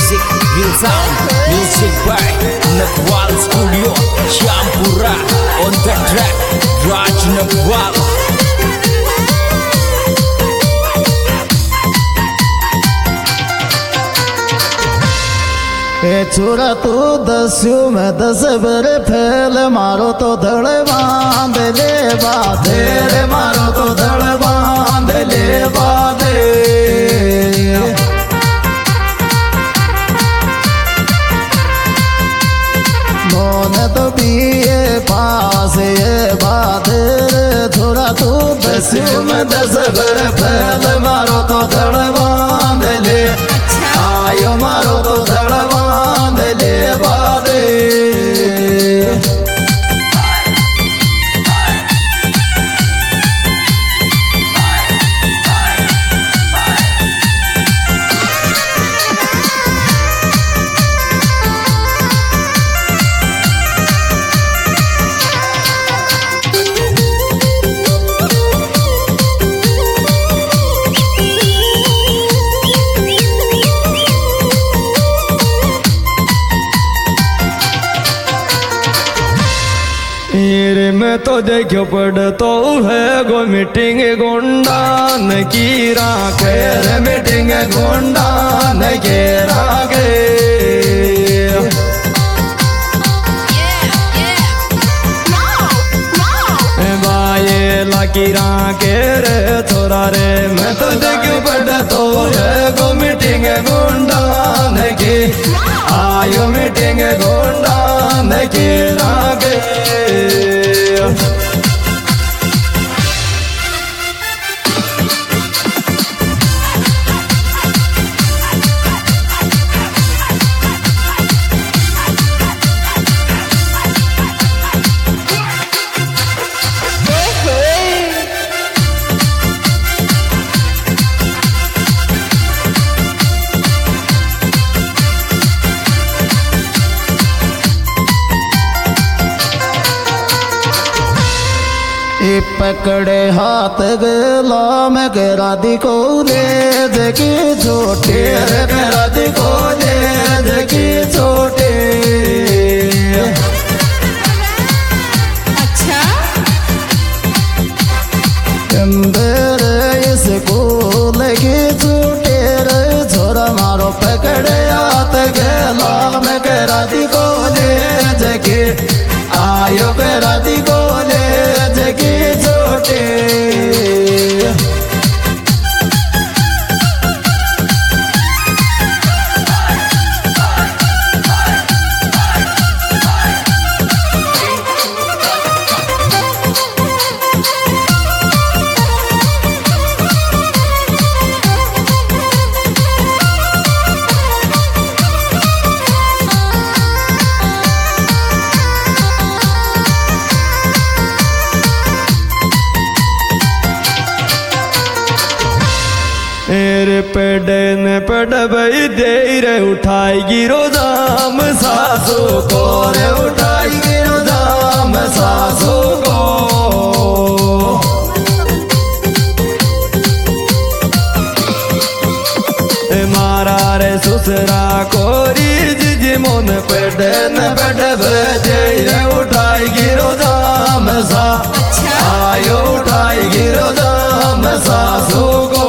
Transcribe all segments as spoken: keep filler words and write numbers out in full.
Music, real sound, music by Nakwal Studio, Syampura. On the track, Raj Nakwal. ए छोरा तू दस्यू में दस बरे फैल मारो तो धड़ बांध ले बाधे रे मारो तो धड़ बांध ले बाधे मोन तो पिए पास ये बाधे रे छोरा तू दस्यू में दस बरे फैल मारो तो धड़ बांध ले आयो मारो तो धड़ बांध ले बाधे में तो देखो पड़तो है गो मीटिंग गुंडान की राखे रे मीटिंग गुंडान के राखे बाये लाकी राखे रे थोड़ा रे मैं तो देखो पड़तो है गो मीटिंग गुंडान की आयो मीटिंग गुंडान के राखे पकड़े हाथ गला में राधी को ले जगी छोटे रे राधी को ले जगी छोटे अच्छा स्कूल की छूटे रे छोरा मारो पकड़े हाथ गला में राधी को ले जगी आयो राधी को ले जगी छोटे पेड़े ने पेड़ भाई दे रे उठाएगी रोजाम सासू को रे उठाएगी रोजाम सासू को मारा रे ससुरा कोरी जिजी मोन पेड़े ने पेड़ दे रे उठाएगी रोजाम सा आयो उठाएगी रोजाम सासू को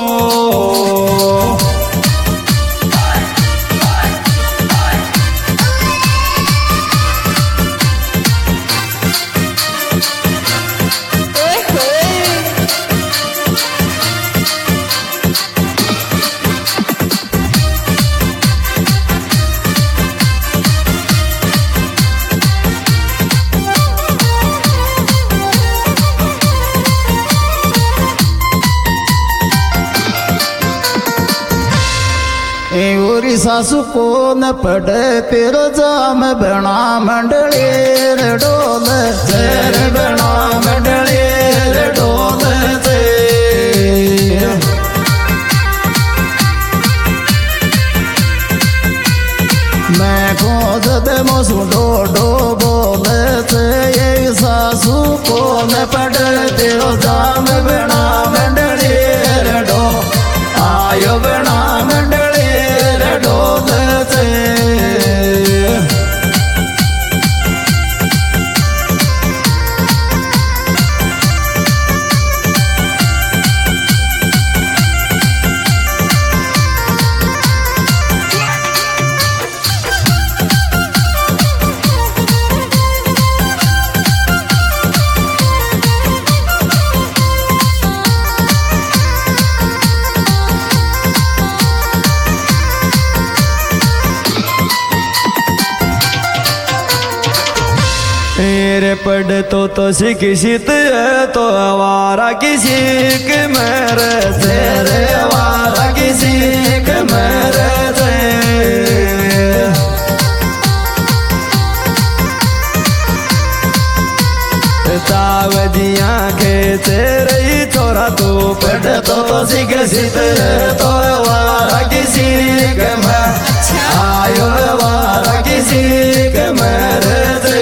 सासू को न पड़े तेरो जाम बना मंडली रे डोल तेर बना मंडली रे डोल से मैं खोज दे मोसू डो डो बोले थे ये सासू को न पड़े तेरो जाम बना मंडली रे डो आयो बना मंडली रे डोल से मेरे पढ़ तो तो शिक्षित है तो आवारा किसी के मेरे तेरे आवारा किसी के मेरे तावदियाँ के तेरे ही छोरा तू पढ़ तो तो शिक्षित है तो आवारा किसी के मैं आयो आवारा किसी के मेरे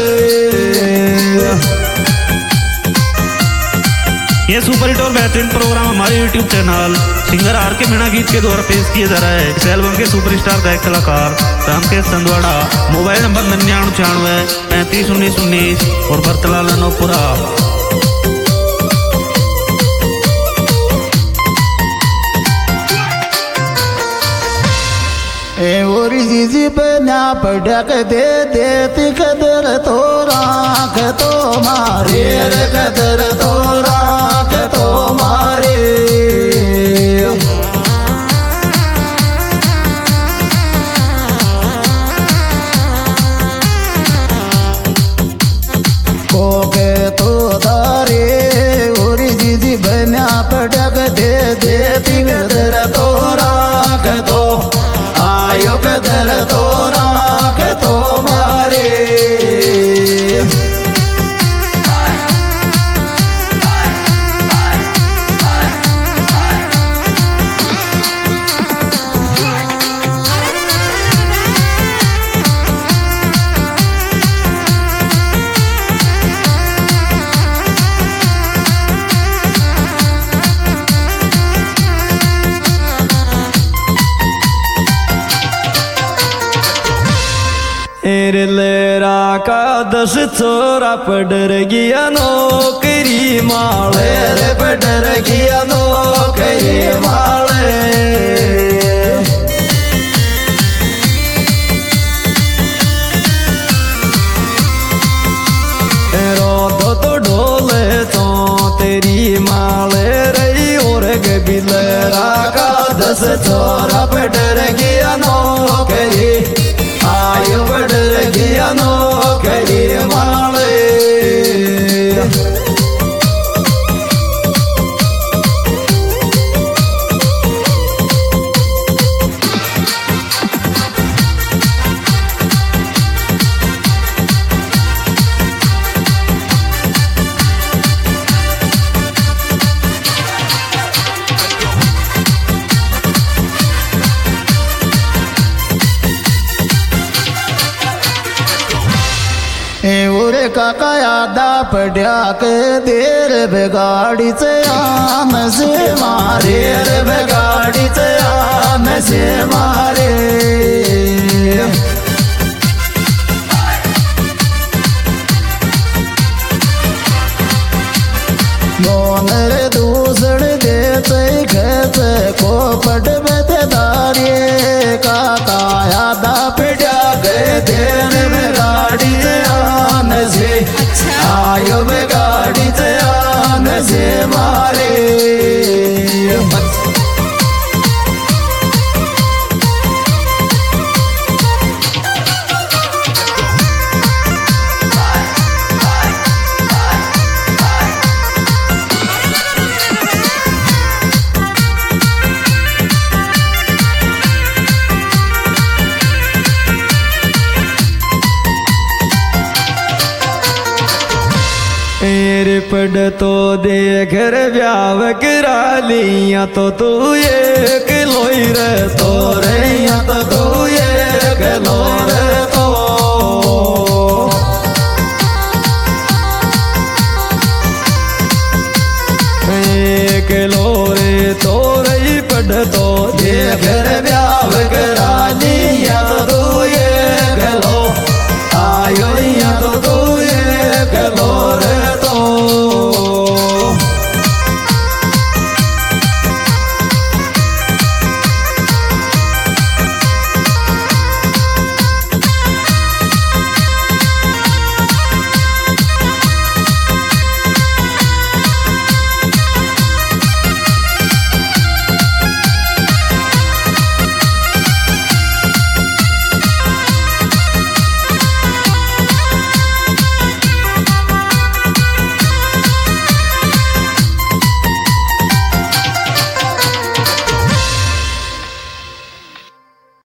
ये सुपर हिट और बेहतरीन प्रोग्राम हमारे यूट्यूब चैनल सिंगर आर के मीणा गीत के द्वारा पेश किया जा रहा है। इस एल्बम के सुपरस्टार गायक कलाकार रामकेश चंदवाड़ा। मोबाइल नंबर निन्यानवे छियानवे पैंतीस उन्नीस उन्नीस और बरतलाल नौपुरा। ए ओरी जीजी बना पड़क दे देती कदर तो राख तो मारे रे कदर तो राख तो मारे कोके तो दारे ओरी जीजी बना पड़क दे देती कदर तो राख तो आयो कदर तो राख तो मारे लेरा का दस छोरा पढ़ गया नौकरी माले रे पढ़ गया नौकरी माले रो तो ढोले तो तेरी माले रही और गबिलेरा का दस छोरा पढ़ गया नौकरी आयो बढ़ गया नौकरी माले ओरे काका यादा पड्या के देर बेगाड़ी से आन से मारे रे बेगाड़ी से आन से मारे मोन रे दूसरे देते खेते को पट बेदारी काका यादा पड्या के देर बेगाड़ी से आयो बेगाड़ी से आन से मारे पढ़ तो देख रे ब्याह करा लिया तो तू एक लोई रे तो रे या तो तू एक